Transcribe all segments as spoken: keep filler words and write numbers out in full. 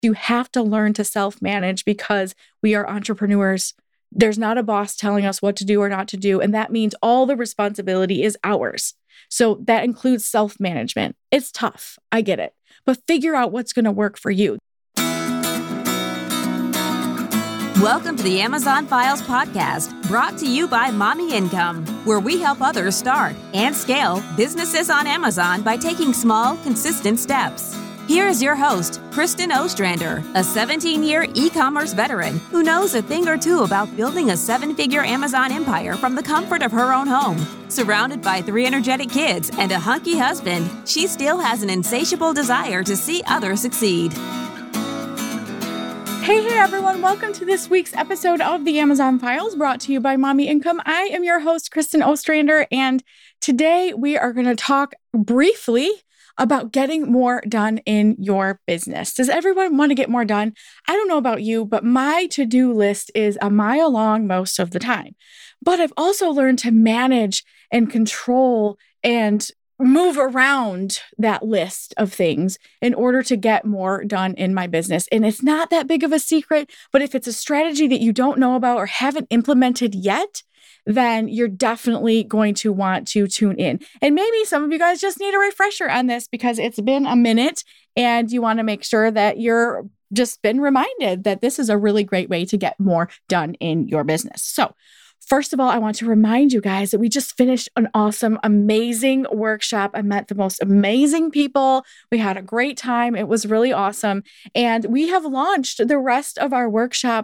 You have to learn to self-manage because we are entrepreneurs. There's not a boss telling us what to do or not to do. And that means all the responsibility is ours. So that includes self-management. It's tough. I get it. But figure out what's going to work for you. Welcome to the Amazon Files podcast, brought to you by Mommy Income, where we help others start and scale businesses on Amazon by taking small, consistent steps. Here is your host, Kristen Ostrander, a seventeen-year e-commerce veteran who knows a thing or two about building a seven-figure Amazon empire from the comfort of her own home. Surrounded by three energetic kids and a hunky husband, she still has an insatiable desire to see others succeed. Hey, hey, everyone. Welcome to this week's episode of the Amazon Files, brought to you by Mommy Income. I am your host, Kristen Ostrander, and today we are going to talk briefly about getting more done in your business. Does everyone want to get more done? I don't know about you, but my to-do list is a mile long most of the time. But I've also learned to manage and control and move around that list of things in order to get more done in my business. And it's not that big of a secret, but if it's a strategy that you don't know about or haven't implemented yet, then you're definitely going to want to tune in. And maybe some of you guys just need a refresher on this because it's been a minute and you want to make sure that you're just been reminded that this is a really great way to get more done in your business. So first of all, I want to remind you guys that we just finished an awesome, amazing workshop. I met the most amazing people. We had a great time. It was really awesome. And we have launched the rest of our workshop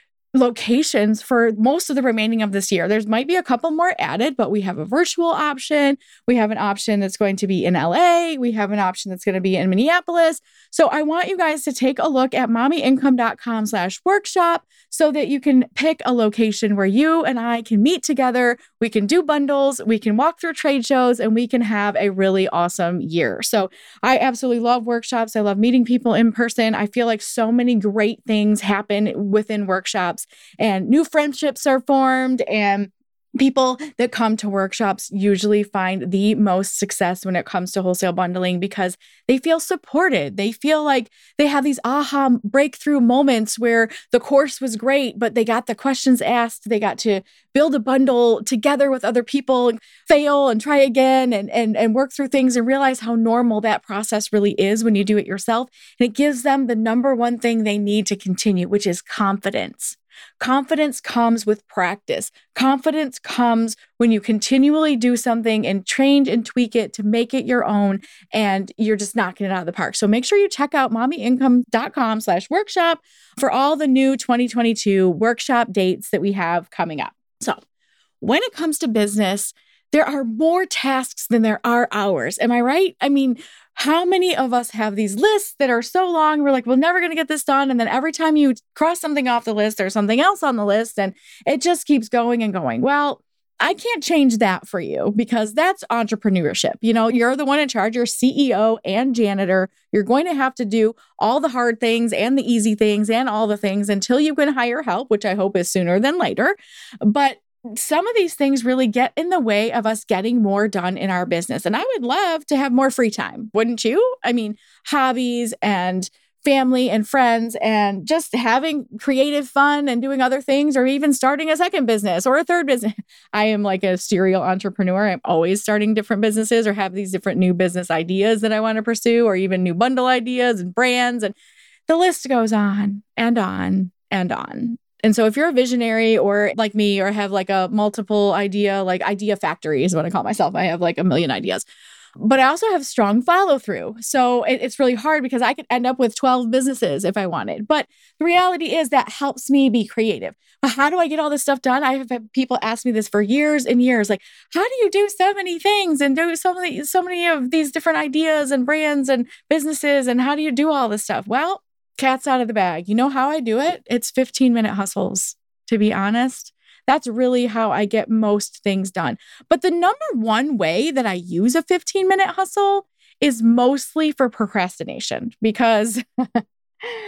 locations for most of the remaining of this year. There's might be a couple more added, but we have a virtual option. We have an option that's going to be in L A. We have an option that's going to be in Minneapolis. So I want you guys to take a look at mommyincome.com slash workshop so that you can pick a location where you and I can meet together. We can do bundles, we can walk through trade shows, and we can have a really awesome year. So I absolutely love workshops. I love meeting people in person. I feel like so many great things happen within workshops. And new friendships are formed, and people that come to workshops usually find the most success when it comes to wholesale bundling because they feel supported. They feel like they have these aha breakthrough moments where the course was great, but they got the questions asked. They got to build a bundle together with other people, and fail and try again and, and, and work through things and realize how normal that process really is when you do it yourself. And it gives them the number one thing they need to continue, which is confidence. Confidence comes with practice. Confidence comes when you continually do something and train and tweak it to make it your own, and you're just knocking it out of the park. So make sure you check out mommyincome.com slash workshop for all the new twenty twenty-two workshop dates that we have coming up. So when it comes to business, there are more tasks than there are hours. Am I right? I mean, how many of us have these lists that are so long, we're like, we're never going to get this done. And then every time you cross something off the list, there's something else on the list, and it just keeps going and going. Well, I can't change that for you because that's entrepreneurship. You know, you're the one in charge, you're C E O and janitor. You're going to have to do all the hard things and the easy things and all the things until you can hire help, which I hope is sooner than later. But some of these things really get in the way of us getting more done in our business. And I would love to have more free time, wouldn't you? I mean, hobbies and family and friends and just having creative fun and doing other things, or even starting a second business or a third business. I am like a serial entrepreneur. I'm always starting different businesses or have these different new business ideas that I want to pursue, or even new bundle ideas and brands. And the list goes on and on and on. And so if you're a visionary or like me, or have like a multiple idea, like idea factory is what I call myself. I have like a million ideas, but I also have strong follow through. So it, it's really hard because I could end up with twelve businesses if I wanted. But the reality is that helps me be creative. But how do I get all this stuff done? I have had people ask me this for years and years. Like, how do you do so many things and do so many, so many of these different ideas and brands and businesses? And how do you do all this stuff? Well, cat's out of the bag. You know how I do it? It's fifteen minute hustles, to be honest. That's really how I get most things done. But the number one way that I use a fifteen minute hustle is mostly for procrastination, because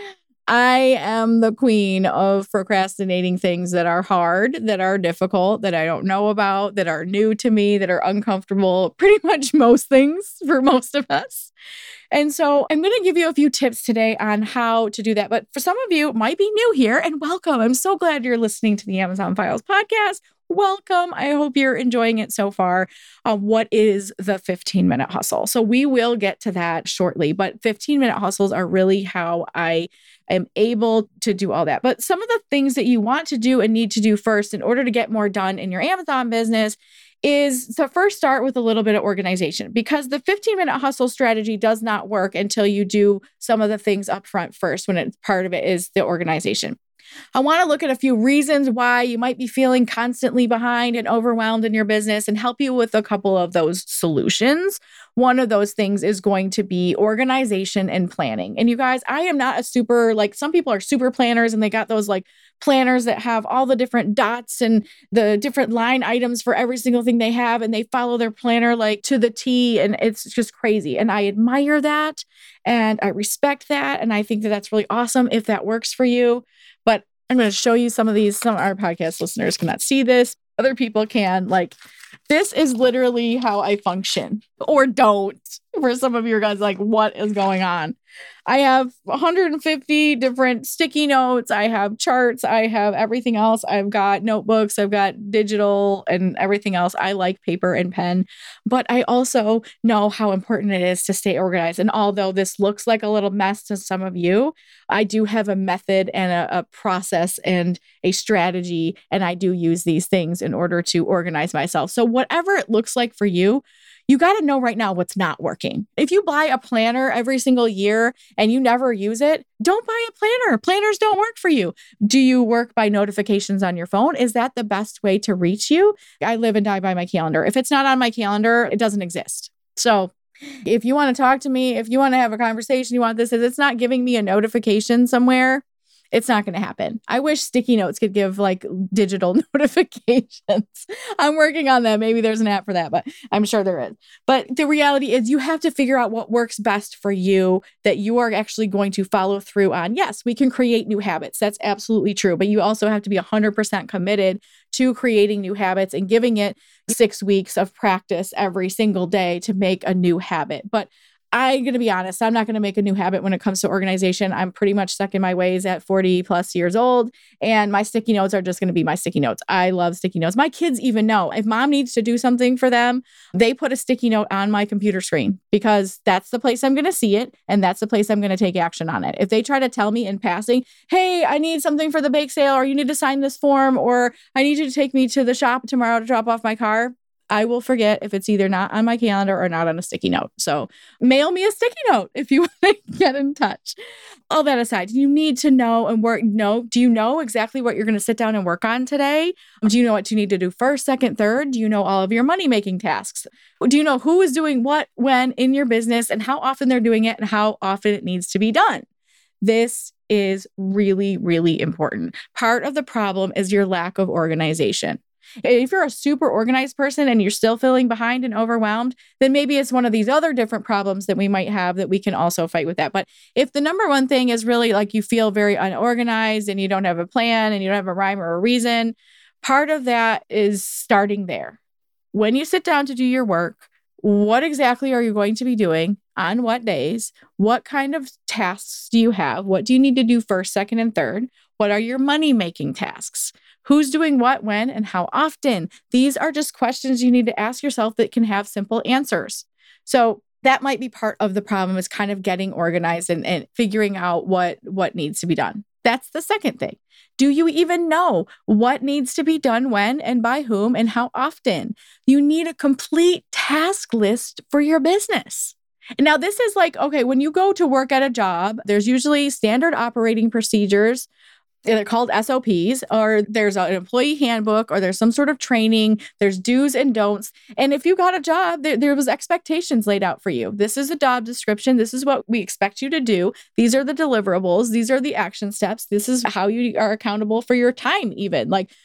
I am the queen of procrastinating things that are hard, that are difficult, that I don't know about, that are new to me, that are uncomfortable, pretty much most things for most of us. And so I'm going to give you a few tips today on how to do that. But for some of you, it might be new here, and welcome. I'm so glad you're listening to the Amazon Files podcast. Welcome. I hope you're enjoying it so far. Uh, what is the fifteen minute hustle? So we will get to that shortly, but fifteen minute hustles are really how I am able to do all that. But some of the things that you want to do and need to do first in order to get more done in your Amazon business is to first start with a little bit of organization, because the fifteen minute hustle strategy does not work until you do some of the things up front first, when it's part of it is the organization. I want to look at a few reasons why you might be feeling constantly behind and overwhelmed in your business and help you with a couple of those solutions. One of those things is going to be organization and planning. And you guys, I am not a super, like some people are super planners and they got those like planners that have all the different dots and the different line items for every single thing they have. And they follow their planner like to the T, and it's just crazy. And I admire that and I respect that. And I think that that's really awesome if that works for you. But I'm going to show you some of these. Some of our podcast listeners cannot see this. Other people can. Like, this is literally how I function, or don't. For some of you guys, like, what is going on? I have one hundred fifty different sticky notes. I have charts. I have everything else. I've got notebooks. I've got digital and everything else. I like paper and pen, but I also know how important it is to stay organized. And although this looks like a little mess to some of you, I do have a method and a, a process and a strategy, and I do use these things in order to organize myself. So whatever it looks like for you, you got to know right now what's not working. If you buy a planner every single year and you never use it, don't buy a planner. Planners don't work for you. Do you work by notifications on your phone? Is that the best way to reach you? I live and die by my calendar. If it's not on my calendar, it doesn't exist. So if you want to talk to me, if you want to have a conversation, you want this, if it's not giving me a notification somewhere, it's not going to happen. I wish sticky notes could give like digital notifications. I'm working on that. Maybe there's an app for that, but I'm sure there is. But the reality is you have to figure out what works best for you that you are actually going to follow through on. Yes, we can create new habits. That's absolutely true. But you also have to be one hundred percent committed to creating new habits and giving it six weeks of practice every single day to make a new habit. But I'm going to be honest, I'm not going to make a new habit when it comes to organization. I'm pretty much stuck in my ways at forty plus years old, and my sticky notes are just going to be my sticky notes. I love sticky notes. My kids even know if mom needs to do something for them, they put a sticky note on my computer screen because that's the place I'm going to see it, and that's the place I'm going to take action on it. If they try to tell me in passing, hey, I need something for the bake sale, or you need to sign this form, or I need you to take me to the shop tomorrow to drop off my car, I will forget if it's either not on my calendar or not on a sticky note. So mail me a sticky note if you want to get in touch. All that aside, you need to know and work. Know, do you know exactly what you're going to sit down and work on today? Do you know what you need to do first, second, third? Do you know all of your money-making tasks? Do you know who is doing what, when in your business, and how often they're doing it and how often it needs to be done? This is really, really important. Part of the problem is your lack of organization. If you're a super organized person and you're still feeling behind and overwhelmed, then maybe it's one of these other different problems that we might have that we can also fight with that. But if the number one thing is really like you feel very unorganized and you don't have a plan and you don't have a rhyme or a reason, part of that is starting there. When you sit down to do your work, what exactly are you going to be doing? On what days? What kind of tasks do you have? What do you need to do first, second, and third? What are your money-making tasks? Who's doing what, when, and how often? These are just questions you need to ask yourself that can have simple answers. So that might be part of the problem, is kind of getting organized and, and figuring out what, what needs to be done. That's the second thing. Do you even know what needs to be done when and by whom and how often? You need a complete task list for your business. And now this is like, okay, when you go to work at a job, there's usually standard operating procedures. They're called S O Ps, or there's an employee handbook, or there's some sort of training. There's do's and don'ts. And if you got a job, there, there was expectations laid out for you. This is a job description. This is what we expect you to do. These are the deliverables. These are the action steps. This is how you are accountable for your time even. Like,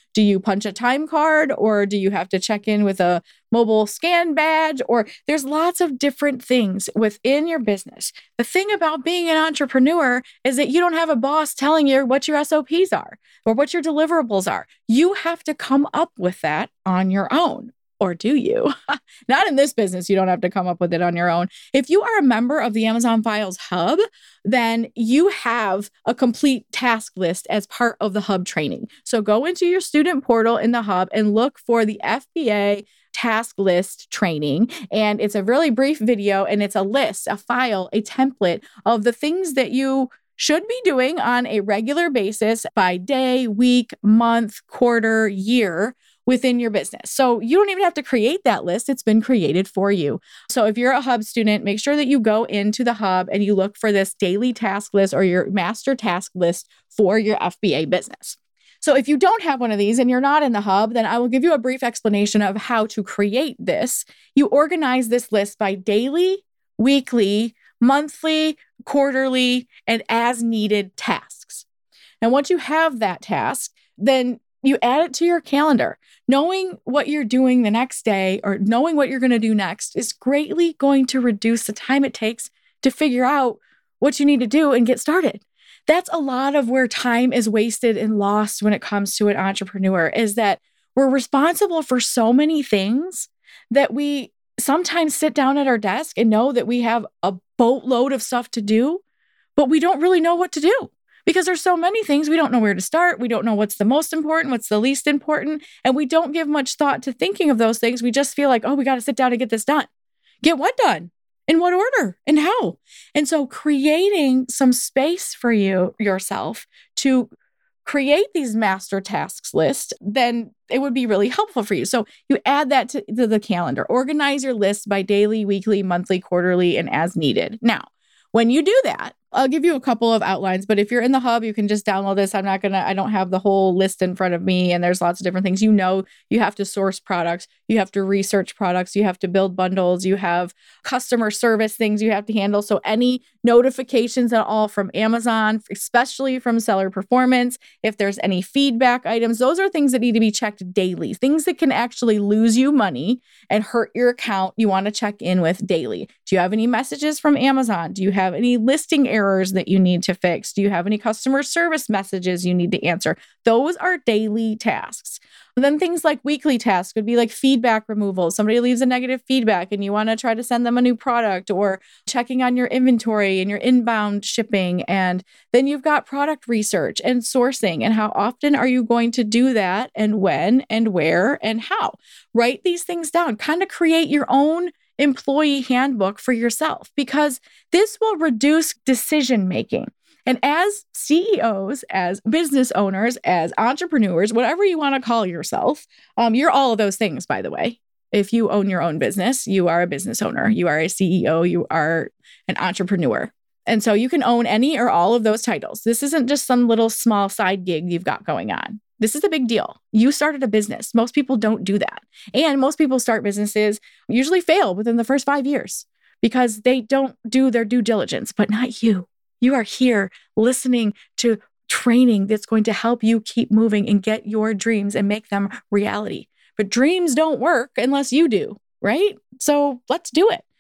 Do you punch a time card, or do you have to check in with a mobile scan badge? Or there's lots of different things within your business. The thing about being an entrepreneur is that you don't have a boss telling you what your S O Ps are or what your deliverables are. You have to come up with that on your own. Or do you? Not in this business. You don't have to come up with it on your own. If you are a member of the Amazon Files Hub, then you have a complete task list as part of the Hub training. So go into your student portal in the Hub and look for the F B A task list training. And it's a really brief video, and it's a list, a file, a template of the things that you should be doing on a regular basis by day, week, month, quarter, year within your business. So you don't even have to create that list. It's been created for you. So if you're a Hub student, make sure that you go into the Hub and you look for this daily task list or your master task list for your F B A business. So if you don't have one of these and you're not in the Hub, then I will give you a brief explanation of how to create this. You organize this list by daily, weekly, monthly, quarterly, and as needed tasks. And once you have that task, then you add it to your calendar. Knowing what you're doing the next day or knowing what you're going to do next is greatly going to reduce the time it takes to figure out what you need to do and get started. That's a lot of where time is wasted and lost when it comes to an entrepreneur, is that we're responsible for so many things that we sometimes sit down at our desk and know that we have a boatload of stuff to do, but we don't really know what to do. Because there's so many things, we don't know where to start. We don't know what's the most important, what's the least important. And we don't give much thought to thinking of those things. We just feel like, oh, we got to sit down and get this done. Get what done? In what order? And how? And so creating some space for you yourself to create these master tasks list, then it would be really helpful for you. So you add that to, to the calendar. Organize your list by daily, weekly, monthly, quarterly, and as needed. Now, when you do that, I'll give you a couple of outlines, but if you're in the Hub, you can just download this. I'm not going to, I don't have the whole list in front of me, and there's lots of different things. You know, you have to source products, you have to research products, you have to build bundles, you have customer service things you have to handle. So any notifications at all from Amazon, especially from seller performance, if there's any feedback items, those are things that need to be checked daily. Things that can actually lose you money and hurt your account, you want to check in with daily. Do you have any messages from Amazon? Do you have any listing errors that you need to fix? Do you have any customer service messages you need to answer? Those are daily tasks. And then things like weekly tasks would be like feedback removal. Somebody leaves a negative feedback and you want to try to send them a new product, or checking on your inventory and your inbound shipping. And then you've got product research and sourcing, and how often are you going to do that, and when and where and how? Write these things down. Kind of create your own employee handbook for yourself, because this will reduce decision making. And as C E Os, as business owners, as entrepreneurs, whatever you want to call yourself, um, you're all of those things, by the way. If you own your own business, you are a business owner. You are a C E O. You are an entrepreneur. And so you can own any or all of those titles. This isn't just some little small side gig you've got going on. This is a big deal. You started a business. Most people don't do that. And most people start businesses, usually fail within the first five years because they don't do their due diligence, but not you. You are here listening to training that's going to help you keep moving and get your dreams and make them reality. But dreams don't work unless you do, right? So let's do it.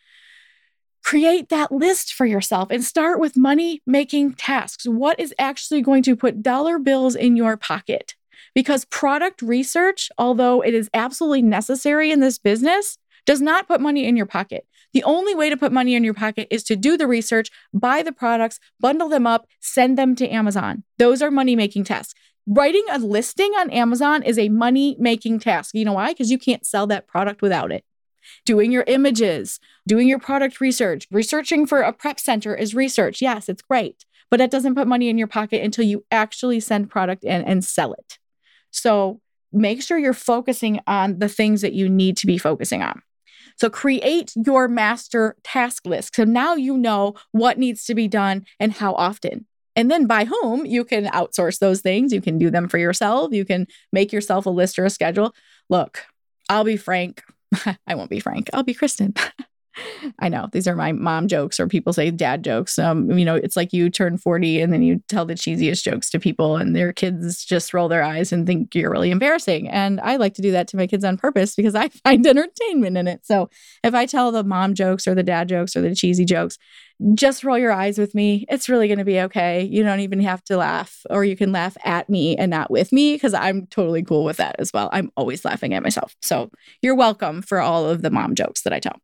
Create that list for yourself and start with money-making tasks. What is actually going to put dollar bills in your pocket? Because product research, although it is absolutely necessary in this business, does not put money in your pocket. The only way to put money in your pocket is to do the research, buy the products, bundle them up, send them to Amazon. Those are money-making tasks. Writing a listing on Amazon is a money-making task. You know why? Because you can't sell that product without it. Doing your images, doing your product research, researching for a prep center is research. Yes, it's great, but that doesn't put money in your pocket until you actually send product in and sell it. So make sure you're focusing on the things that you need to be focusing on. So create your master task list. So now you know what needs to be done and how often. And then by whom you can outsource those things. You can do them for yourself. You can make yourself a list or a schedule. Look, I'll be frank. I won't be Frank. I'll be Kristen. I know these are my mom jokes, or people say dad jokes. Um, you know, it's like you turn forty and then you tell the cheesiest jokes to people and their kids just roll their eyes and think you're really embarrassing. And I like to do that to my kids on purpose because I find entertainment in it. So if I tell the mom jokes or the dad jokes or the cheesy jokes, just roll your eyes with me. It's really going to be okay. You don't even have to laugh, or you can laugh at me and not with me, because I'm totally cool with that as well. I'm always laughing at myself. So you're welcome for all of the mom jokes that I tell.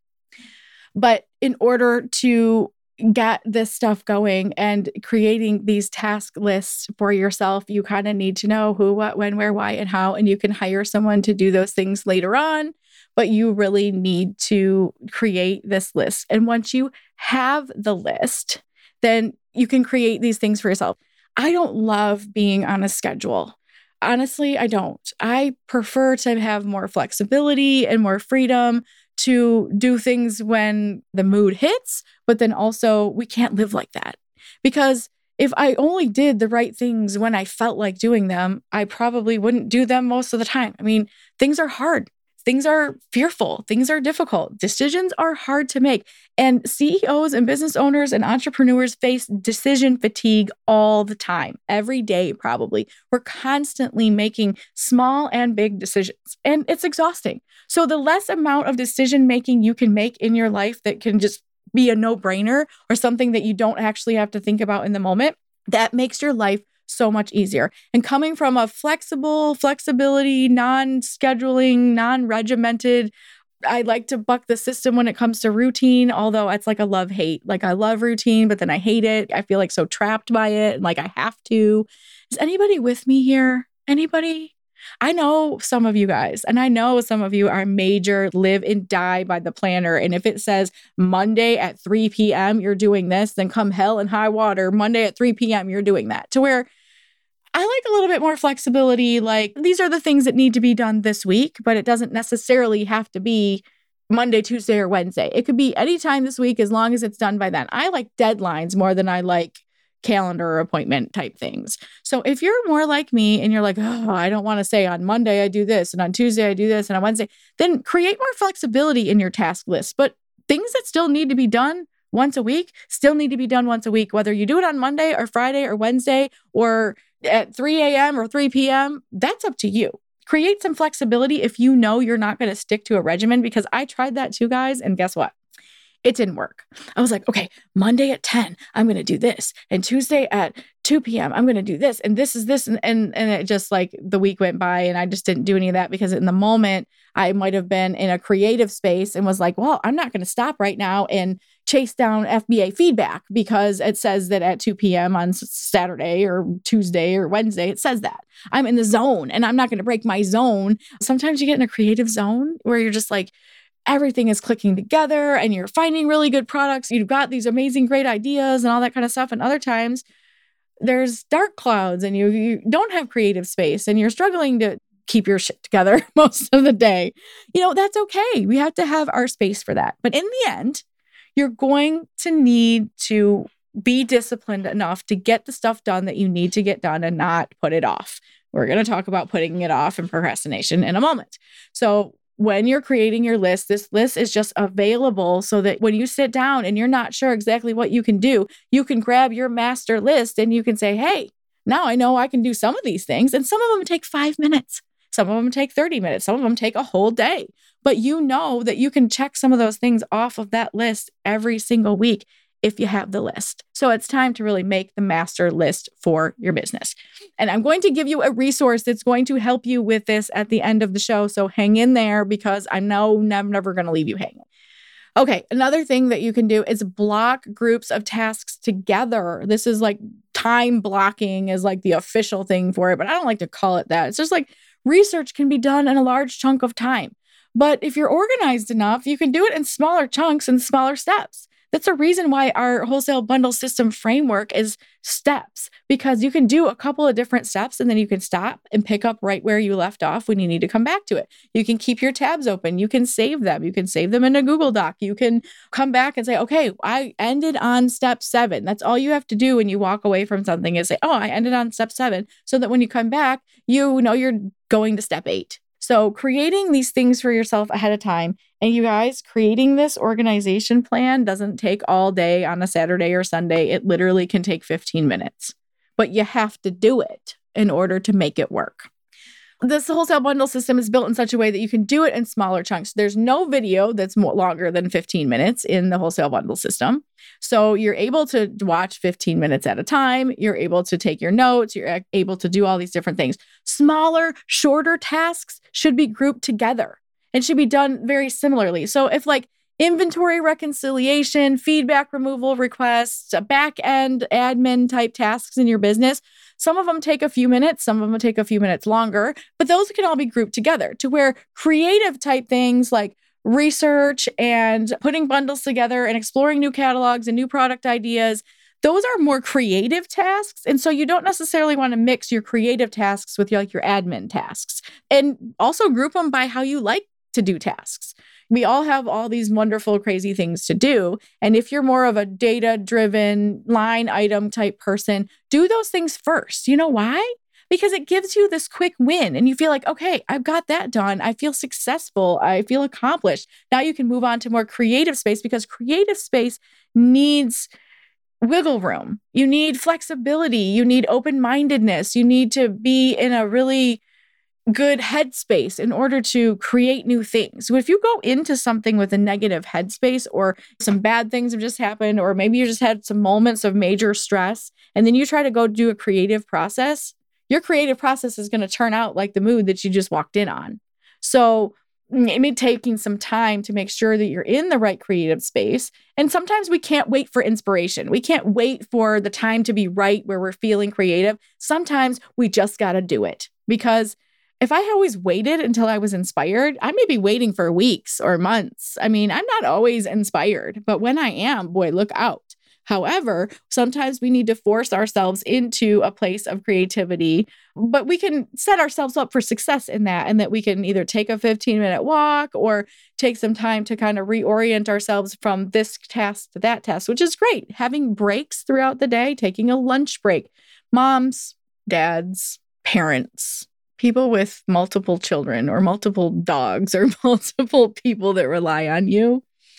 But in order to get this stuff going and creating these task lists for yourself, you kind of need to know who, what, when, where, why, and how. And you can hire someone to do those things later on, but you really need to create this list. And once you have the list, then you can create these things for yourself. I don't love being on a schedule. Honestly, I don't. I prefer to have more flexibility and more freedom to do things when the mood hits, but then also we can't live like that. Because if I only did the right things when I felt like doing them, I probably wouldn't do them most of the time. I mean, things are hard. Things are fearful. Things are difficult. Decisions are hard to make. And C E Os and business owners and entrepreneurs face decision fatigue all the time, every day, probably. We're constantly making small and big decisions, and it's exhausting. So the less amount of decision making you can make in your life that can just be a no-brainer or something that you don't actually have to think about in the moment, that makes your life so much easier. And coming from a flexible, flexibility, non-scheduling, non-regimented, I like to buck the system when it comes to routine, although it's like a love-hate. Like I love routine, but then I hate it. I feel like so trapped by it and like I have to. Is anybody with me here? Anybody? I know some of you guys, and I know some of you are major live and die by the planner. And if it says Monday at three p.m., you're doing this, then come hell and high water, Monday at three p.m., you're doing that. To where I like a little bit more flexibility. Like these are the things that need to be done this week, but it doesn't necessarily have to be Monday, Tuesday, or Wednesday. It could be anytime this week as long as it's done by then. I like deadlines more than I like calendar appointment type things. So if you're more like me and you're like, oh, I don't want to say on Monday I do this and on Tuesday I do this and on Wednesday, then create more flexibility in your task list. But things that still need to be done once a week still need to be done once a week, whether you do it on Monday or Friday or Wednesday or at three a.m. or three p.m., that's up to you. Create some flexibility if you know you're not going to stick to a regimen, because I tried that too, guys. And guess what? It didn't work. I was like, okay, Monday at ten, I'm going to do this. And Tuesday at two p.m., I'm going to do this. And this is this. And, and, and it just like the week went by and I just didn't do any of that, because in the moment I might have been in a creative space and was like, well, I'm not going to stop right now and chase down F B A feedback because it says that at two p.m. on Saturday or Tuesday or Wednesday, it says that. I'm in the zone and I'm not going to break my zone. Sometimes you get in a creative zone where you're just like, everything is clicking together and you're finding really good products. You've got these amazing, great ideas and all that kind of stuff. And other times there's dark clouds and you, you don't have creative space and you're struggling to keep your shit together most of the day. You know, that's okay. We have to have our space for that. But in the end, you're going to need to be disciplined enough to get the stuff done that you need to get done and not put it off. We're going to talk about putting it off and procrastination in a moment. So when you're creating your list, this list is just available so that when you sit down and you're not sure exactly what you can do, you can grab your master list and you can say, hey, now I know I can do some of these things. And some of them take five minutes. Some of them take thirty minutes. Some of them take a whole day. But you know that you can check some of those things off of that list every single week if you have the list. So it's time to really make the master list for your business. And I'm going to give you a resource that's going to help you with this at the end of the show. So hang in there, because I know I'm never going to leave you hanging. Okay, another thing that you can do is block groups of tasks together. This is like time blocking is like the official thing for it, but I don't like to call it that. It's just like research can be done in a large chunk of time. But if you're organized enough, you can do it in smaller chunks and smaller steps. That's a reason why our wholesale bundle system framework is steps, because you can do a couple of different steps and then you can stop and pick up right where you left off when you need to come back to it. You can keep your tabs open. You can save them. You can save them in a Google Doc. You can come back and say, okay, I ended on step seven. That's all you have to do when you walk away from something is say, oh, I ended on step seven, so that when you come back, you know you're going to step eight. So creating these things for yourself ahead of time. And you guys, creating this organization plan doesn't take all day on a Saturday or Sunday. It literally can take fifteen minutes, but you have to do it in order to make it work. This wholesale bundle system is built in such a way that you can do it in smaller chunks. There's no video that's more longer than fifteen minutes in the wholesale bundle system. So you're able to watch fifteen minutes at a time. You're able to take your notes. You're able to do all these different things. Smaller, shorter tasks should be grouped together and should be done very similarly. So if like inventory reconciliation, feedback removal requests, back end admin type tasks in your business, some of them take a few minutes, some of them take a few minutes longer, but those can all be grouped together to where creative type things like research and putting bundles together and exploring new catalogs and new product ideas, those are more creative tasks. And so you don't necessarily want to mix your creative tasks with your, like your admin tasks, and also group them by how you like to do tasks. We all have all these wonderful, crazy things to do. And if you're more of a data-driven line item type person, do those things first. You know why? Because it gives you this quick win and you feel like, okay, I've got that done. I feel successful. I feel accomplished. Now you can move on to more creative space, because creative space needs wiggle room. You need flexibility. You need open-mindedness. You need to be in a really good headspace in order to create new things. So if you go into something with a negative headspace, or some bad things have just happened, or maybe you just had some moments of major stress, and then you try to go do a creative process, your creative process is going to turn out like the mood that you just walked in on. So maybe taking some time to make sure that you're in the right creative space. And sometimes we can't wait for inspiration. We can't wait for the time to be right where we're feeling creative. Sometimes we just got to do it, because if I always waited until I was inspired, I may be waiting for weeks or months. I mean, I'm not always inspired, but when I am, boy, look out. However, sometimes we need to force ourselves into a place of creativity, but we can set ourselves up for success in that, and that we can either take a fifteen minute walk or take some time to kind of reorient ourselves from this task to that task, which is great. Having breaks throughout the day, taking a lunch break. Moms, dads, parents, people with multiple children or multiple dogs or multiple people that rely on you.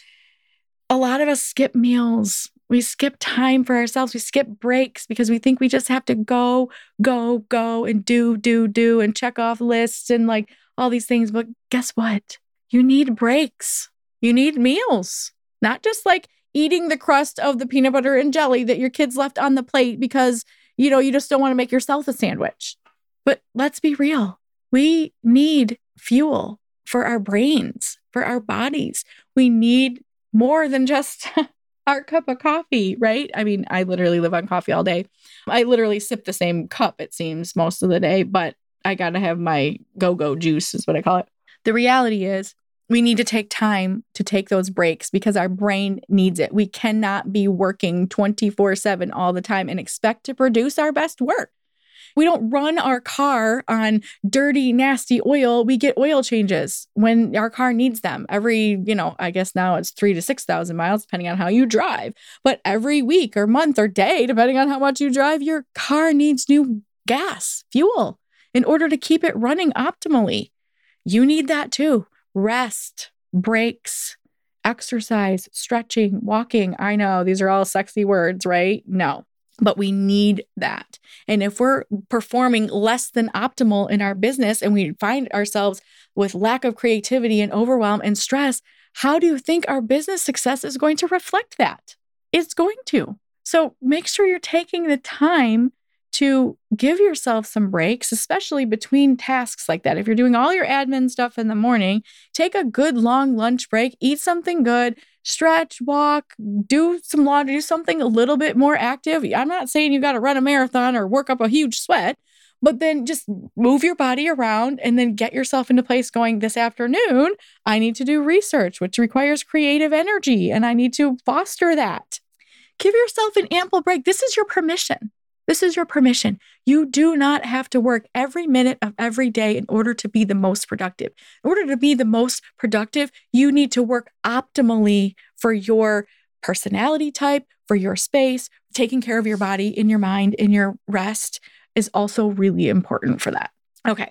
A lot of us skip meals. We skip time for ourselves. We skip breaks because we think we just have to go, go, go and do, do, do and check off lists and like all these things. But guess what? You need breaks. You need meals, not just like eating the crust of the peanut butter and jelly that your kids left on the plate because, you know, you just don't want to make yourself a sandwich. But let's be real. We need fuel for our brains, for our bodies. We need more than just our cup of coffee, right? I mean, I literally live on coffee all day. I literally sip the same cup, it seems, most of the day, but I got to have my go-go juice is what I call it. The reality is we need to take time to take those breaks because our brain needs it. We cannot be working twenty-four seven all the time and expect to produce our best work. We don't run our car on dirty, nasty oil. We get oil changes when our car needs them. Every, you know, I guess now it's three to six thousand miles, depending on how you drive. But every week or month or day, depending on how much you drive, your car needs new gas, fuel, in order to keep it running optimally. You need that too. Rest, breaks, exercise, stretching, walking. I know these are all sexy words, right? No. But we need that. And if we're performing less than optimal in our business and we find ourselves with lack of creativity and overwhelm and stress, how do you think our business success is going to reflect that? It's going to. So make sure you're taking the time to give yourself some breaks, especially between tasks like that. If you're doing all your admin stuff in the morning, take a good long lunch break, eat something good, stretch, walk, do some laundry, do something a little bit more active. I'm not saying you got to run a marathon or work up a huge sweat, but then just move your body around and then get yourself into place going, this afternoon, I need to do research, which requires creative energy, and I need to foster that. Give yourself an ample break. This is your permission. This is your permission. You do not have to work every minute of every day in order to be the most productive. In order to be the most productive, you need to work optimally for your personality type, for your space. Taking care of your body, in your mind, in your rest is also really important for that. Okay.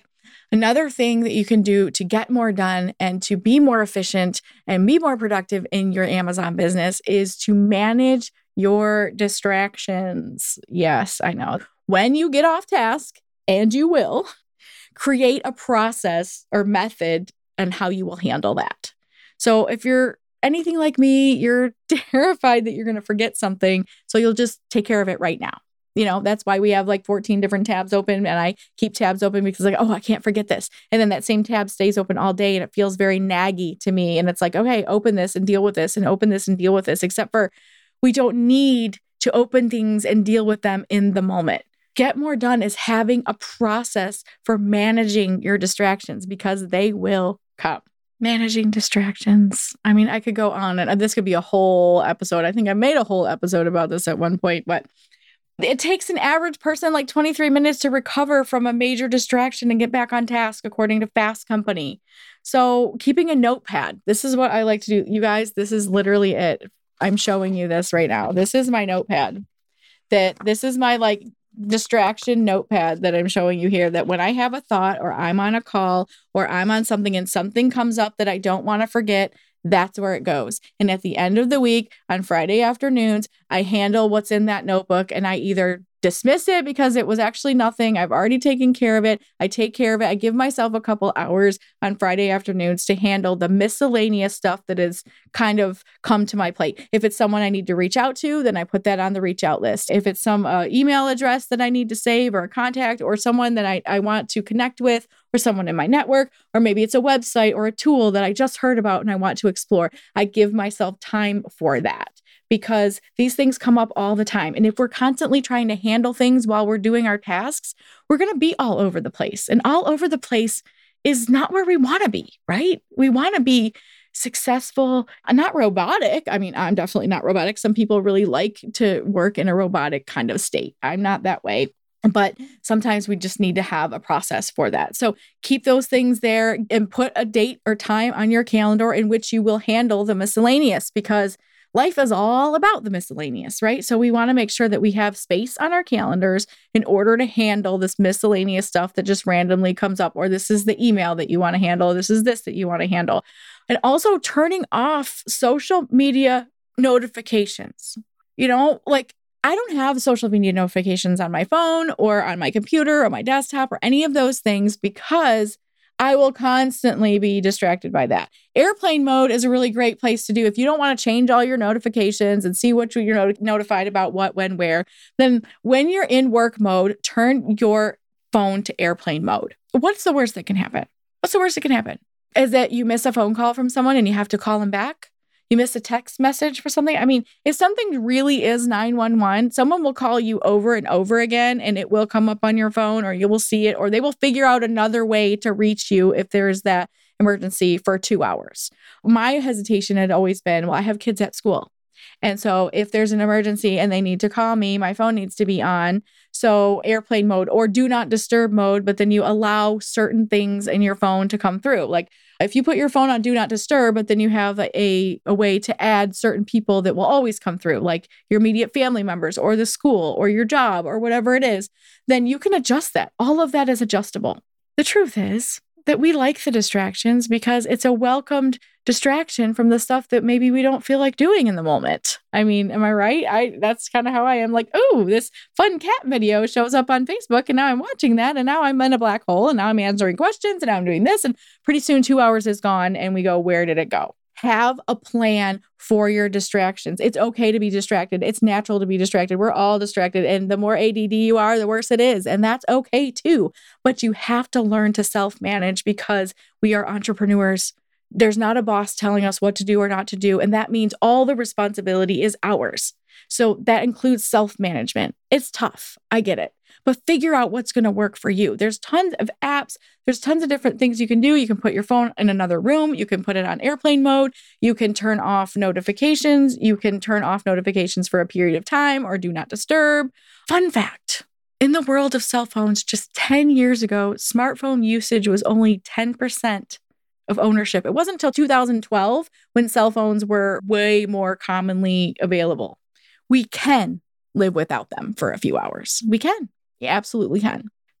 Another thing that you can do to get more done and to be more efficient and be more productive in your Amazon business is to manage your distractions. Yes, I know. When you get off task, and you will, create a process or method on how you will handle that. So if you're anything like me, you're terrified that you're going to forget something. So you'll just take care of it right now. You know, that's why we have like fourteen different tabs open, and I keep tabs open because like, oh, I can't forget this. And then that same tab stays open all day and it feels very naggy to me. And it's like, okay, open this and deal with this and open this and deal with this, except for we don't need to open things and deal with them in the moment. Get more done is having a process for managing your distractions because they will come. Managing distractions. I mean, I could go on and this could be a whole episode. I think I made a whole episode about this at one point, but it takes an average person like twenty-three minutes to recover from a major distraction and get back on task, according to Fast Company. So keeping a notepad. This is what I like to do. You guys, this is literally it. I'm showing you this right now. This is my notepad. That this is my like distraction notepad that I'm showing you here, that when I have a thought or I'm on a call or I'm on something and something comes up that I don't want to forget, that's where it goes. And at the end of the week, on Friday afternoons, I handle what's in that notebook and I either dismiss it because it was actually nothing. I've already taken care of it. I take care of it. I give myself a couple hours on Friday afternoons to handle the miscellaneous stuff that has kind of come to my plate. If it's someone I need to reach out to, then I put that on the reach out list. If it's some uh, email address that I need to save or a contact or someone that I, I want to connect with or someone in my network, or maybe it's a website or a tool that I just heard about and I want to explore, I give myself time for that. Because these things come up all the time. And if we're constantly trying to handle things while we're doing our tasks, we're going to be all over the place. And all over the place is not where we want to be, right? We want to be successful, not robotic. I mean, I'm definitely not robotic. Some people really like to work in a robotic kind of state. I'm not that way. But sometimes we just need to have a process for that. So keep those things there and put a date or time on your calendar in which you will handle the miscellaneous, because life is all about the miscellaneous, right? So we want to make sure that we have space on our calendars in order to handle this miscellaneous stuff that just randomly comes up, or this is the email that you want to handle, this is this that you want to handle. And also turning off social media notifications. You know, like I don't have social media notifications on my phone or on my computer or my desktop or any of those things because I will constantly be distracted by that. Airplane mode is a really great place to do. If you don't want to change all your notifications and see what you're not- notified about, what, when, where, then when you're in work mode, turn your phone to airplane mode. What's the worst that can happen? What's the worst that can happen? Is that you miss a phone call from someone and you have to call them back? You miss a text message for something? I mean, if something really is nine one one, someone will call you over and over again and it will come up on your phone, or you will see it, or they will figure out another way to reach you if there's that emergency for two hours. My hesitation had always been, well, I have kids at school. And so if there's an emergency and they need to call me, my phone needs to be on. So airplane mode or do not disturb mode, but then you allow certain things in your phone to come through. Like if you put your phone on do not disturb, but then you have a, a way to add certain people that will always come through, like your immediate family members or the school or your job or whatever it is, then you can adjust that. All of that is adjustable. The truth is that we like the distractions because it's a welcomed distraction from the stuff that maybe we don't feel like doing in the moment. I mean, am I right? I that's kind of how I am. Like, oh, this fun cat video shows up on Facebook and now I'm watching that and now I'm in a black hole and now I'm answering questions and now I'm doing this and pretty soon two hours is gone and we go, where did it go? Have a plan for your distractions. It's okay to be distracted. It's natural to be distracted. We're all distracted. And the more A D D you are, the worse it is. And that's okay too. But you have to learn to self-manage because we are entrepreneurs. There's not a boss telling us what to do or not to do. And that means all the responsibility is ours. So that includes self-management. It's tough. I get it. But figure out what's going to work for you. There's tons of apps. There's tons of different things you can do. You can put your phone in another room. You can put it on airplane mode. You can turn off notifications. You can turn off notifications for a period of time or do not disturb. Fun fact, in the world of cell phones, just ten years ago, smartphone usage was only ten percent of ownership. It wasn't until two thousand twelve when cell phones were way more commonly available. We can live without them for a few hours. We can. You absolutely can.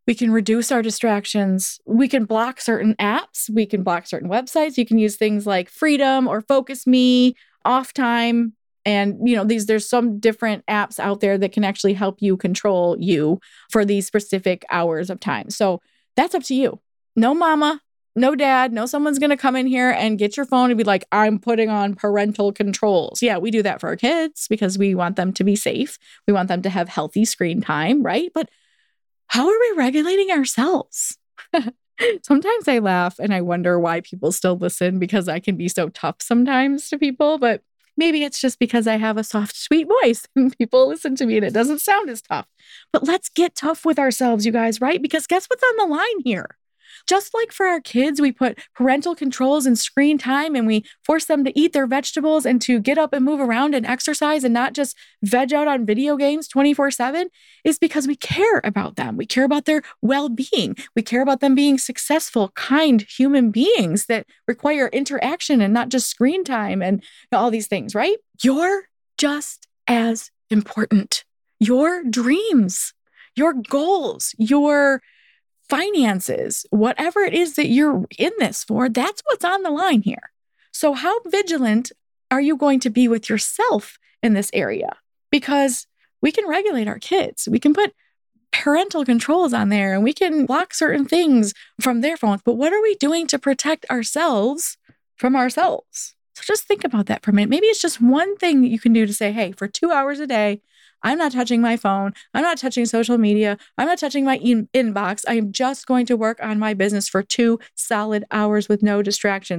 We can reduce our distractions. We can block certain apps. We can block certain websites. You can use things like Freedom or Focus Me, Off Time. And, you know, these, there's some different apps out there that can actually help you control you for these specific hours of time. So that's up to you. No mama, no dad, no someone's going to come in here and get your phone and be like, I'm putting on parental controls. Yeah, we do that for our kids because we want them to be safe. We want them to have healthy screen time, right? But how are we regulating ourselves? Sometimes I laugh and I wonder why people still listen, because I can be so tough sometimes to people, but maybe it's just because I have a soft, sweet voice and people listen to me and it doesn't sound as tough. But let's get tough with ourselves, you guys, right? Because guess what's on the line here? Just like for our kids, we put parental controls and screen time and we force them to eat their vegetables and to get up and move around and exercise and not just veg out on video games twenty-four seven, is because we care about them. We care about their well-being. We care about them being successful, kind human beings that require interaction and not just screen time and all these things, right? You're just as important. Your dreams, your goals, your finances, whatever it is that you're in this for, that's what's on the line here. So how vigilant are you going to be with yourself in this area? Because we can regulate our kids. We can put parental controls on there and we can block certain things from their phones. But what are we doing to protect ourselves from ourselves? So just think about that for a minute. Maybe it's just one thing that you can do to say, hey, for two hours a day, I'm not touching my phone. I'm not touching social media. I'm not touching my in- inbox. I am just going to work on my business for two solid hours with no distractions.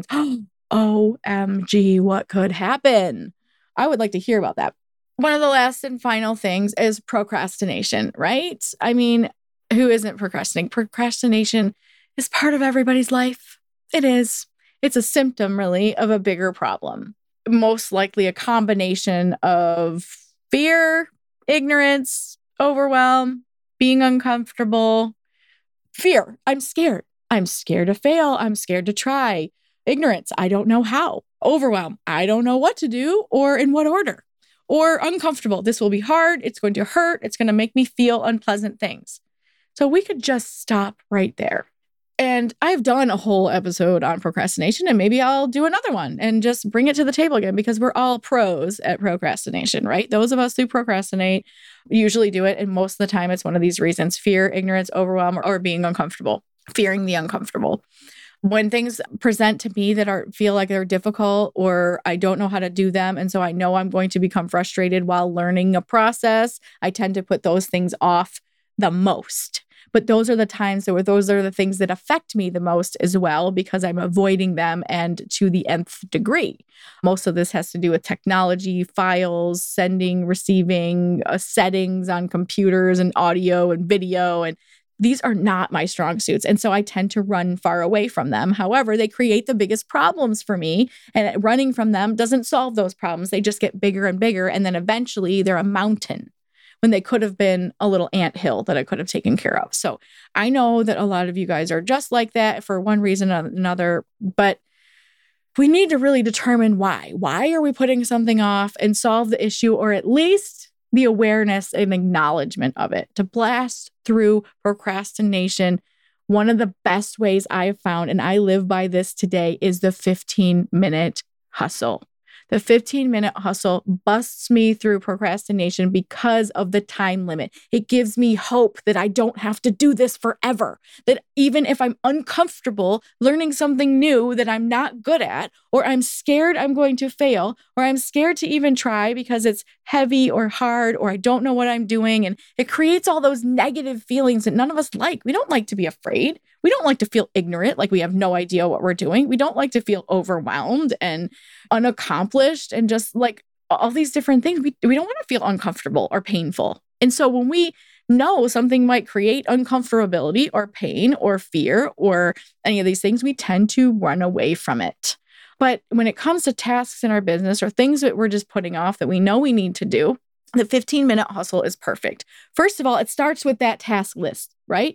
O M G, what could happen? I would like to hear about that. One of the last and final things is procrastination, right? I mean, who isn't procrastinating? Procrastination is part of everybody's life. It is. It's a symptom, really, of a bigger problem. Most likely a combination of fear, ignorance, overwhelm, being uncomfortable, fear. I'm scared. I'm scared to fail. I'm scared to try. Ignorance. I don't know how. Overwhelm. I don't know what to do or in what order. Or uncomfortable. This will be hard. It's going to hurt. It's going to make me feel unpleasant things. So we could just stop right there. And I've done a whole episode on procrastination, and maybe I'll do another one and just bring it to the table again, because we're all pros at procrastination, right? Those of us who procrastinate usually do it. And most of the time it's one of these reasons: fear, ignorance, overwhelm, or, or being uncomfortable, fearing the uncomfortable. When things present to me that are feel like they're difficult or I don't know how to do them, and so I know I'm going to become frustrated while learning a process, I tend to put those things off the most. But those are the times that those are the things that affect me the most as well, because I'm avoiding them and to the nth degree. Most of this has to do with technology, files, sending, receiving, uh, settings on computers and audio and video. And these are not my strong suits. And so I tend to run far away from them. However, they create the biggest problems for me. And running from them doesn't solve those problems. They just get bigger and bigger. And then eventually they're a mountain, when they could have been a little anthill that I could have taken care of. So I know that a lot of you guys are just like that for one reason or another, but we need to really determine why. Why are we putting something off, and solve the issue, or at least the awareness and acknowledgement of it, to blast through procrastination. One of the best ways I have found, and I live by this today, is the fifteen minute hustle. The fifteen minute hustle busts me through procrastination because of the time limit. It gives me hope that I don't have to do this forever. That even if I'm uncomfortable learning something new that I'm not good at, or I'm scared I'm going to fail, or I'm scared to even try because it's heavy or hard, or I don't know what I'm doing, and it creates all those negative feelings that none of us like. We don't like to be afraid. We don't like to feel ignorant, like we have no idea what we're doing. We don't like to feel overwhelmed and unaccomplished and just like all these different things. We, we don't want to feel uncomfortable or painful. And so when we know something might create uncomfortability or pain or fear or any of these things, we tend to run away from it. But when it comes to tasks in our business or things that we're just putting off that we know we need to do, the fifteen minute hustle is perfect. First of all, it starts with that task list, right?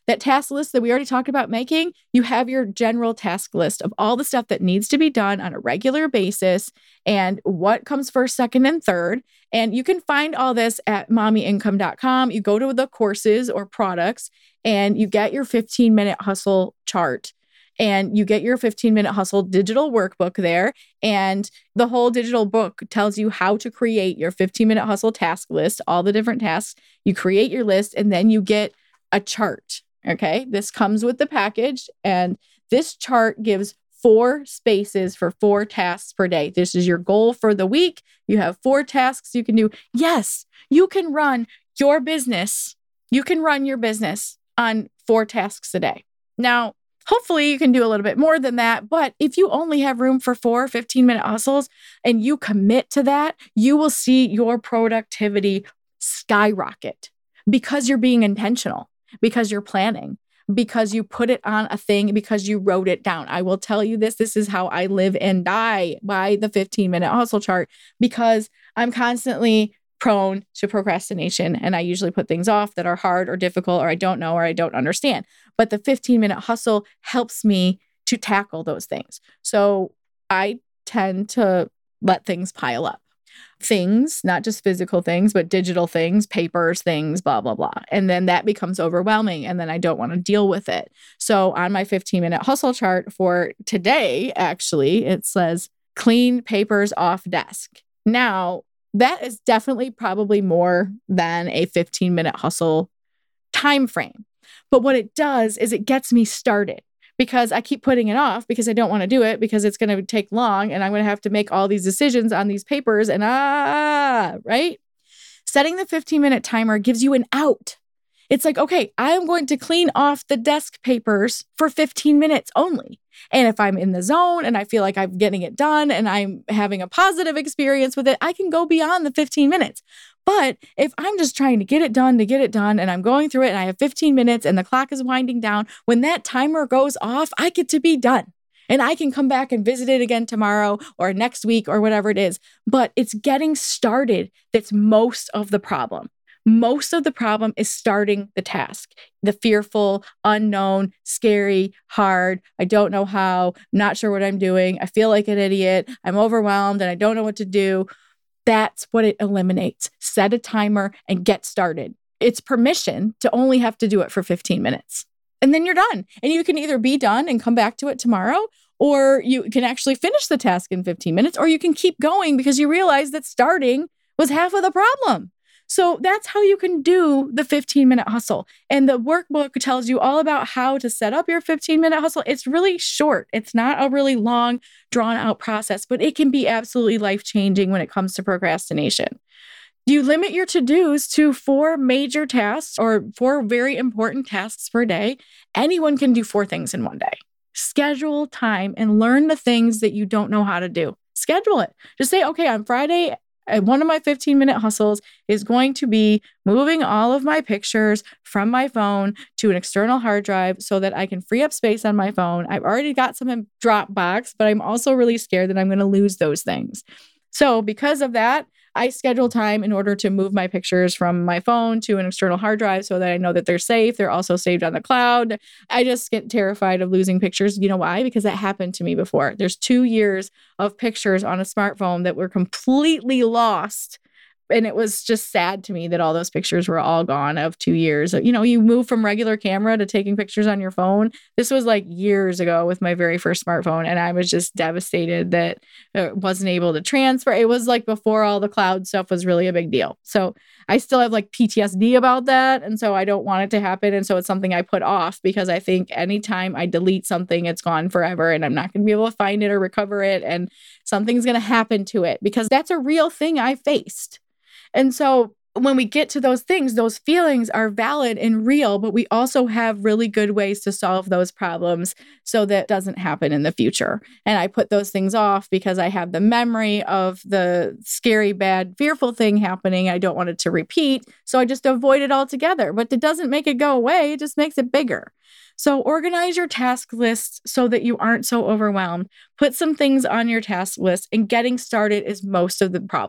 That task list that we already talked about making, you have your general task list of all the stuff that needs to be done on a regular basis and what comes first, second, and third. And you can find all this at mommy income dot com. You go to the courses or products and you get your fifteen minute hustle chart. And you get your fifteen minute hustle digital workbook there. And the whole digital book tells you how to create your fifteen minute hustle task list, all the different tasks. You create your list and then you get a chart. Okay. This comes with the package. And this chart gives four spaces for four tasks per day. This is your goal for the week. You have four tasks you can do. Yes, you can run your business. You can run your business on four tasks a day. Now, hopefully you can do a little bit more than that. But if you only have room for four fifteen minute hustles and you commit to that, you will see your productivity skyrocket because you're being intentional, because you're planning, because you put it on a thing, because you wrote it down. I will tell you this, this is how I live and die by the fifteen minute hustle chart, because I'm constantly prone to procrastination. And I usually put things off that are hard or difficult, or I don't know, or I don't understand. But the fifteen minute hustle helps me to tackle those things. So I tend to let things pile up. Things, not just physical things, but digital things, papers, things, blah, blah, blah. And then that becomes overwhelming. And then I don't want to deal with it. So on my fifteen minute hustle chart for today, actually, it says clean papers off desk. Now, that is definitely probably more than a fifteen minute hustle time frame. But what it does is it gets me started, because I keep putting it off because I don't want to do it because it's going to take long and I'm going to have to make all these decisions on these papers and ah, right? Setting the fifteen minute timer gives you an out. It's like, okay, I'm going to clean off the desk papers for fifteen minutes only. And if I'm in the zone and I feel like I'm getting it done and I'm having a positive experience with it, I can go beyond the fifteen minutes. But if I'm just trying to get it done to get it done and I'm going through it and I have fifteen minutes and the clock is winding down, when that timer goes off, I get to be done. And I can come back and visit it again tomorrow or next week or whatever it is. But it's getting started that's most of the problem. Most of the problem is starting the task. The fearful, unknown, scary, hard. I don't know how, not sure what I'm doing. I feel like an idiot. I'm overwhelmed and I don't know what to do. That's what it eliminates. Set a timer and get started. It's permission to only have to do it for fifteen minutes. And then you're done. And you can either be done and come back to it tomorrow, or you can actually finish the task in fifteen minutes, or you can keep going because you realize that starting was half of the problem. So that's how you can do the fifteen minute hustle. And the workbook tells you all about how to set up your fifteen minute hustle. It's really short. It's not a really long, drawn out process, but it can be absolutely life-changing when it comes to procrastination. You limit your to-dos to four major tasks or four very important tasks per day. Anyone can do four things in one day. Schedule time and learn the things that you don't know how to do. Schedule it. Just say, okay, on Friday, one of my fifteen minute hustles is going to be moving all of my pictures from my phone to an external hard drive so that I can free up space on my phone. I've already got some in Dropbox, but I'm also really scared that I'm going to lose those things. So because of that, I schedule time in order to move my pictures from my phone to an external hard drive so that I know that they're safe. They're also saved on the cloud. I just get terrified of losing pictures. You know why? Because that happened to me before. There's two years of pictures on a smartphone that were completely lost. And it was just sad to me that all those pictures were all gone of two years. You know, you move from regular camera to taking pictures on your phone. This was like years ago with my very first smartphone. And I was just devastated that it wasn't able to transfer. It was like before all the cloud stuff was really a big deal. So I still have like P T S D about that. And so I don't want it to happen. And so it's something I put off because I think anytime I delete something, it's gone forever and I'm not going to be able to find it or recover it. And something's going to happen to it because that's a real thing I faced. And so when we get to those things, those feelings are valid and real, but we also have really good ways to solve those problems so that doesn't happen in the future. And I put those things off because I have the memory of the scary, bad, fearful thing happening. I don't want it to repeat. So I just avoid it altogether. But it doesn't make it go away. It just makes it bigger. So organize your task list so that you aren't so overwhelmed. Put some things on your task list, and getting started is most of the problem.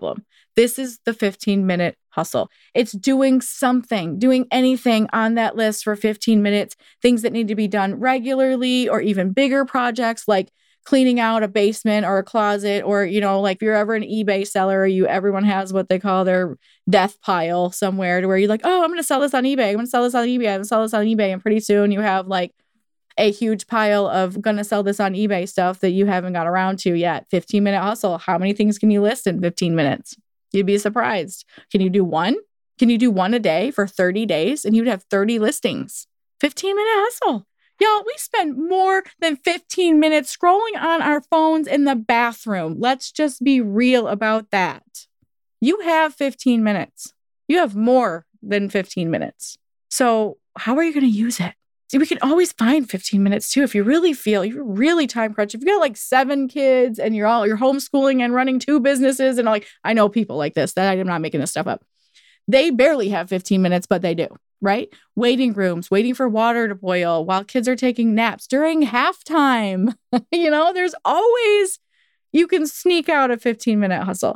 This is the fifteen minute hustle. It's doing something, doing anything on that list for fifteen minutes, things that need to be done regularly, or even bigger projects like cleaning out a basement or a closet, or, you know, like if you're ever an eBay seller, you everyone has what they call their death pile somewhere to where you're like, oh, I'm going to sell this on eBay. I'm going to sell this on eBay. I'm going to sell this on eBay. And pretty soon you have like a huge pile of going to sell this on eBay stuff that you haven't got around to yet. fifteen minute hustle. How many things can you list in fifteen minutes? You'd be surprised. Can you do one? Can you do one a day for thirty days? And you'd have thirty listings. fifteen minute hustle. Y'all, we spend more than fifteen minutes scrolling on our phones in the bathroom. Let's just be real about that. You have fifteen minutes. You have more than fifteen minutes. So how are you going to use it? See, we can always find fifteen minutes too. If you really feel you're really time crunch, if you got like seven kids and you're all, you're homeschooling and running two businesses and like, I know people like this, that I'm not making this stuff up. They barely have fifteen minutes, but they do. Right? Waiting rooms, waiting for water to boil while kids are taking naps during halftime. You know, there's always, you can sneak out a fifteen minute hustle.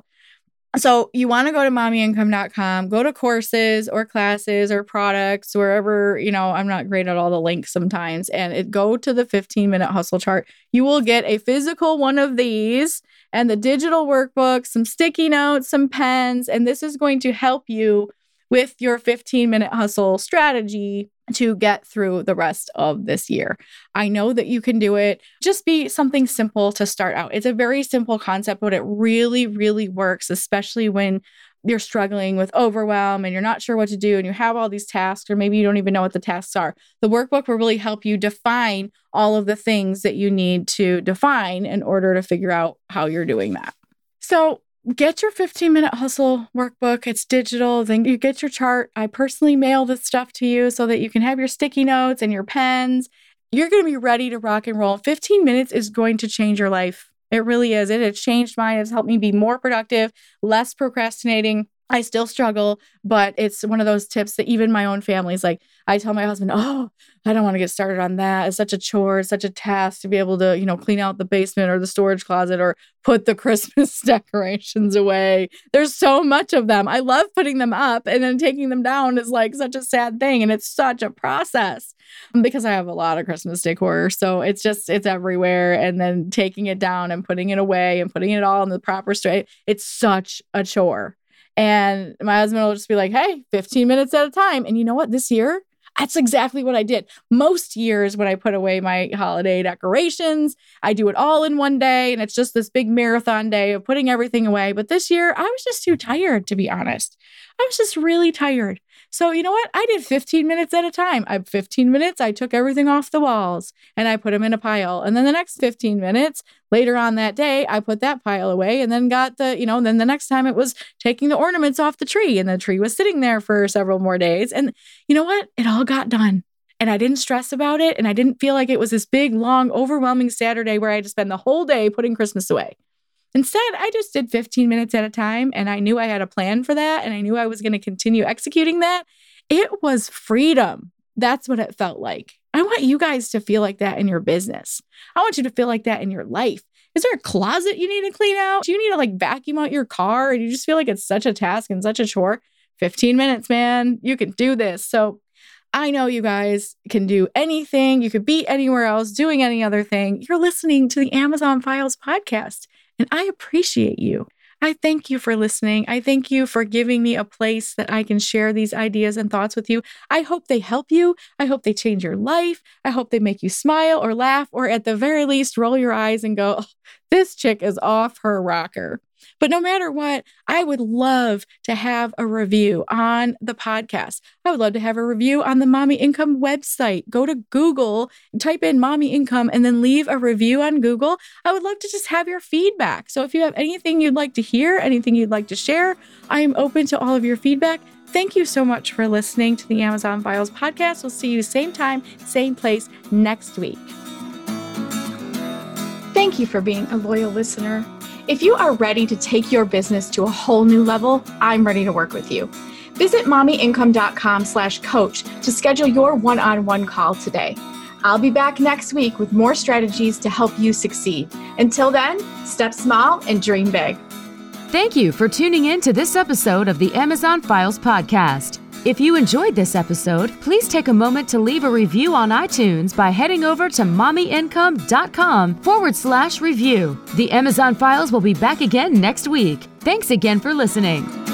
So you want to go to mommy income dot com, go to courses or classes or products, wherever, you know, I'm not great at all the links sometimes, and it, go to the fifteen minute hustle chart. You will get a physical one of these and the digital workbook, some sticky notes, some pens, and this is going to help you with your fifteen minute hustle strategy to get through the rest of this year. I know that you can do it. Just be something simple to start out. It's a very simple concept, but it really, really works, especially when you're struggling with overwhelm and you're not sure what to do and you have all these tasks, or maybe you don't even know what the tasks are. The workbook will really help you define all of the things that you need to define in order to figure out how you're doing that. So get your fifteen minute hustle workbook. It's digital. Then you get your chart. I personally mail this stuff to you so that you can have your sticky notes and your pens. You're going to be ready to rock and roll. fifteen minutes is going to change your life. It really is. It has changed mine. It's helped me be more productive, less procrastinating. I still struggle, but it's one of those tips that even my own family's like, I tell my husband, oh, I don't want to get started on that. It's such a chore, it's such a task to be able to, you know, clean out the basement or the storage closet or put the Christmas decorations away. There's so much of them. I love putting them up, and then taking them down is like such a sad thing. And it's such a process because I have a lot of Christmas decor. So it's just, it's everywhere. And then taking it down and putting it away and putting it all in the proper straight. It's such a chore. And my husband will just be like, hey, fifteen minutes at a time. And you know what? This year, that's exactly what I did. Most years when I put away my holiday decorations, I do it all in one day. And it's just this big marathon day of putting everything away. But this year, I was just too tired, to be honest. I was just really tired. So you know what? I did fifteen minutes at a time. I fifteen minutes, I took everything off the walls and I put them in a pile. And then the next fifteen minutes later on that day, I put that pile away and then got the, you know, then the next time it was taking the ornaments off the tree, and the tree was sitting there for several more days. And you know what? It all got done. And I didn't stress about it. And I didn't feel like it was this big, long, overwhelming Saturday where I had to spend the whole day putting Christmas away. Instead, I just did fifteen minutes at a time, and I knew I had a plan for that, and I knew I was going to continue executing that. It was freedom. That's what it felt like. I want you guys to feel like that in your business. I want you to feel like that in your life. Is there a closet you need to clean out? Do you need to like vacuum out your car and you just feel like it's such a task and such a chore? fifteen minutes, man. You can do this. So I know you guys can do anything. You could be anywhere else doing any other thing. You're listening to the Amazon Files podcast, and I appreciate you. I thank you for listening. I thank you for giving me a place that I can share these ideas and thoughts with you. I hope they help you. I hope they change your life. I hope they make you smile or laugh, or at the very least, roll your eyes and go, oh, this chick is off her rocker. But no matter what, I would love to have a review on the podcast. I would love to have a review on the Mommy Income website. Go to Google, type in Mommy Income, and then leave a review on Google. I would love to just have your feedback. So if you have anything you'd like to hear, anything you'd like to share, I am open to all of your feedback. Thank you so much for listening to the Amazon Files podcast. We'll see you same time, same place next week. Thank you for being a loyal listener. If you are ready to take your business to a whole new level, I'm ready to work with you. Visit mommy income dot com slash coach to schedule your one-on-one call today. I'll be back next week with more strategies to help you succeed. Until then, step small and dream big. Thank you for tuning in to this episode of the Amazon Files podcast. If you enjoyed this episode, please take a moment to leave a review on iTunes by heading over to mommyincome.com forward slash review. The Amazon Files will be back again next week. Thanks again for listening.